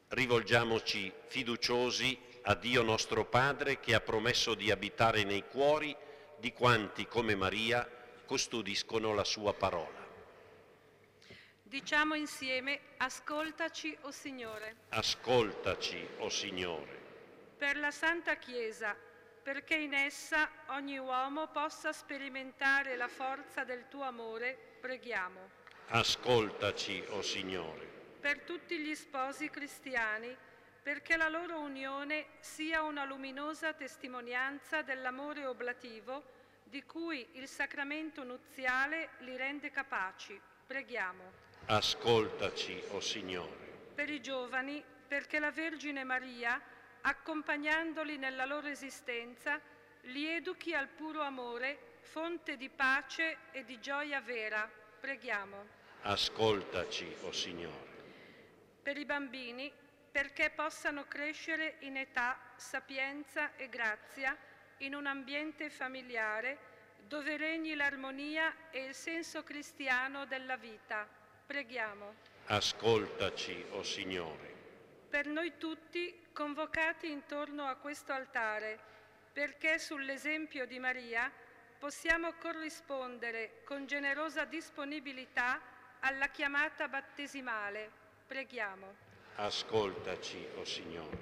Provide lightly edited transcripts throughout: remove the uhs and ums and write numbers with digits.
Rivolgiamoci fiduciosi a Dio nostro Padre, che ha promesso di abitare nei cuori di quanti, come Maria, custodiscono la sua parola. Diciamo insieme: ascoltaci, o Signore. Ascoltaci, o Signore. Per la Santa Chiesa, perché in essa ogni uomo possa sperimentare la forza del tuo amore, preghiamo. Ascoltaci, o Signore. Per tutti gli sposi cristiani, perché la loro unione sia una luminosa testimonianza dell'amore oblativo di cui il sacramento nuziale li rende capaci, preghiamo. Ascoltaci, o Signore. Per i giovani, perché la Vergine Maria, accompagnandoli nella loro esistenza, li educhi al puro amore, fonte di pace e di gioia vera, preghiamo. Ascoltaci, o Signore. Per i bambini, perché possano crescere in età, sapienza e grazia in un ambiente familiare dove regni l'armonia e il senso cristiano della vita. Preghiamo. Ascoltaci, o Signore. Per noi tutti convocati intorno a questo altare, perché sull'esempio di Maria possiamo corrispondere con generosa disponibilità alla chiamata battesimale. Preghiamo. Ascoltaci, o Signore.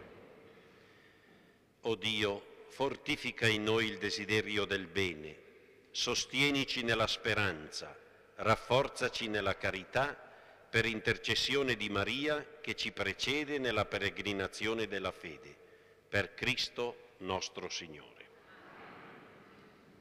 O Dio, fortifica in noi il desiderio del bene, sostienici nella speranza, rafforzaci nella carità, per intercessione di Maria che ci precede nella peregrinazione della fede. Per Cristo nostro Signore.